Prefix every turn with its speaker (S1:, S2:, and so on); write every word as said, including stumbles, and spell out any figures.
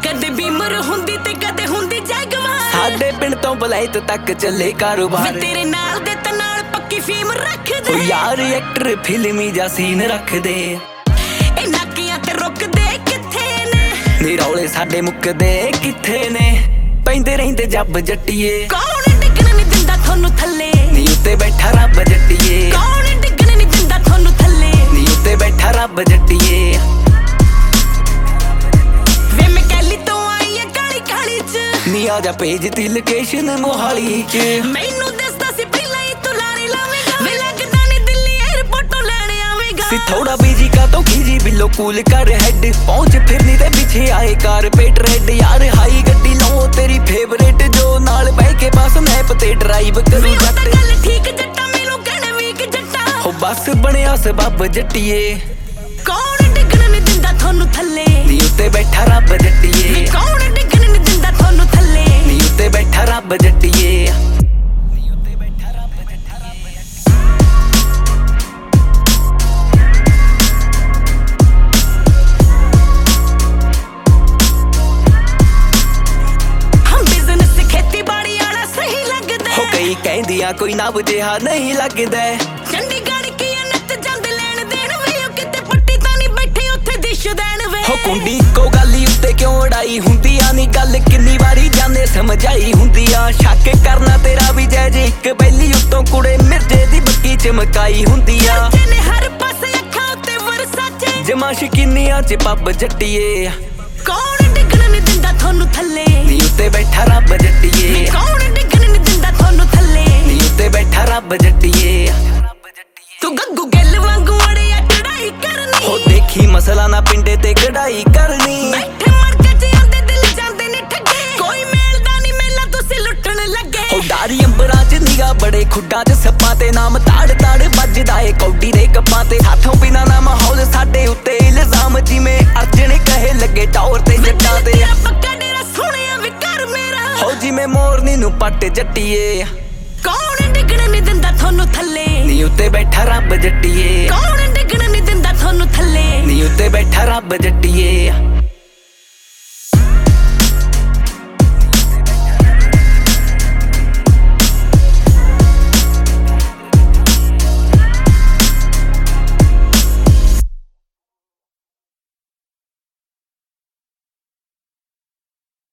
S1: कदे बीमर हुंदी ते कदे हुंदी जगवा
S2: साडे पिंड तो बलायत तक चले कारोबार
S1: तेरे नाल दे ते नाल पक्की फीम रख दे
S2: ओ यार एक्टर फिल्मी जा सीन रख दे
S1: ए नाकियां ते रुक दे किथे ने
S2: नी रौले साडे मुकदे किथे ने पैंदे रहिंदे जब जट्टिए
S1: कौन डिगण नहीं दिंदा थोनू थल्ले
S2: नी उत्ते बैठा रब जट्टिए
S1: कौन डिगण नहीं दिंदा थोनू थल्ले
S2: नी उत्ते बैठा रब जट्टिए
S1: वे मैं कैली तो आई है काली काली च
S2: नी आजा भेज ती लोकेशन मोहाली च
S1: मैनू दसदा सी पहला ही तू लारे लावेगा वे लगदा नहीं दिल्ली एयरपोर्टों लेने आवेगा
S2: सी थोड़ा बिजी का तो खीजी बिलो कूल कर हेड पहुंच फिरनी ते पीछे आए कारपेट रेड यार हाई गड्डी लो तेरी फेवरेट जो नाल बह के बस नैप ते ड्राइव करू जट
S1: गल ठीक जट्टा मैनू कहने वीक जट्टा
S2: हो बस बनया सबब जट्टिए
S1: कौन डिगण नहीं दिंदा थोनू थल्ले
S2: नी उत्ते बैठा रब जट्टिए
S1: कौन डिगण नहीं दिंदा थोनू थल्ले
S2: नी उत्ते बैठा रब जट्टिए कहंदियां कोई नव जिहा नहीं लगदा
S1: चंडीगढ़ की नत जांदे लेन देन वे किते पट्टी तां नहीं बैठे उत्थे दिश देन वे
S2: हो कुंडी को गाली उत्ते क्यों उड़ाई हुंदी आ नी गल किन्नी वारी जाने समझाई हुंदी आ शक करना तेरा भी जय जे इक बैली उत्तों कुड़े मिर्जे दी बक्की चमकाई हुंदी आ
S1: ने हर पासे अखां उत्ते वरसाचे
S2: जमा शकीनियां च पब जट्टिए
S1: कौन डिगण नहीं दिंदा थोनू थल्ले
S2: नी उत्ते बैठा रब जट्टिए
S1: कौन डिगण नहीं दिंदा थोनू थल्ले
S2: नी उत्ते बैठा रब जट्टिए
S1: तू गग्गू गिल वांगू अड़िया चढ़ाई करनी
S2: हो देखी मसला ना पिंडे ते कढ़ाई करनी
S1: बैठे मरके च आंदे दिल जांदे ने ठगे कोई मेलदा नहीं मेला तुसी लुटण लगे
S2: हो डारी अंबरां च निगा बड़े खुड्डां च सप्पां ते नाम ताड़ ताड़ ਵੱਜਦਾ ਏ ਕੌਡੀ ਦੇ ਕੱਪਾਂ ਤੇ ਸਾਥੋਂ ਬਿਨਾ ਨਾ ਮਾਹੌਲ ਸਾਡੇ ਉੱਤੇ ਇਲਜ਼ਾਮ ਜਿਵੇਂ ਅਰਜਣ ਕਹੇ ਲੱਗੇ ਟੌਰ ਤੇ ਜੱਟਾਂ ਦੇ
S1: ਪੱਕਾ ਡੇਰਾ ਸੁਣਿਆ ਵੀ ਕਰ ਮੇਰਾ
S2: ਹੋ ਜਿਵੇਂ ਮੋਰਨੀ ਨੂੰ ਪੱਟ ਜੱਟੀਏ
S1: ਕੌਣ ਡਿਗਣ ਨਹੀਂ ਦਿੰਦਾ ਤੁਹਾਨੂੰ ਥੱਲੇ
S2: ਨੀ ਉੱਤੇ ਬੈਠਾ ਰੱਬ ਜੱਟੀਏ
S1: ਕੌਣ ਡਿਗਣ ਨਹੀਂ ਦਿੰਦਾ ਤੁਹਾਨੂੰ ਥੱਲੇ
S2: ਨੀ ਉੱਤੇ ਬੈਠਾ ਰੱਬ ਜੱਟੀਏ